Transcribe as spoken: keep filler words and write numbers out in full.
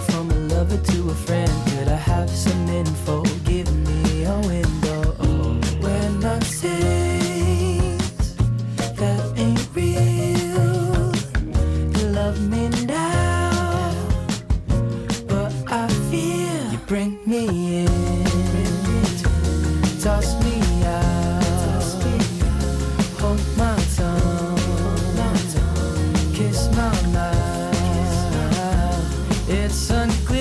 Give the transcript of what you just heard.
from a lover to a friend. Could I have some info? Give me a window. We're not saints, that ain't real. You love me now, but I feel you bring me in, toss me out, hold my tongue, kiss my mouth. It's unclear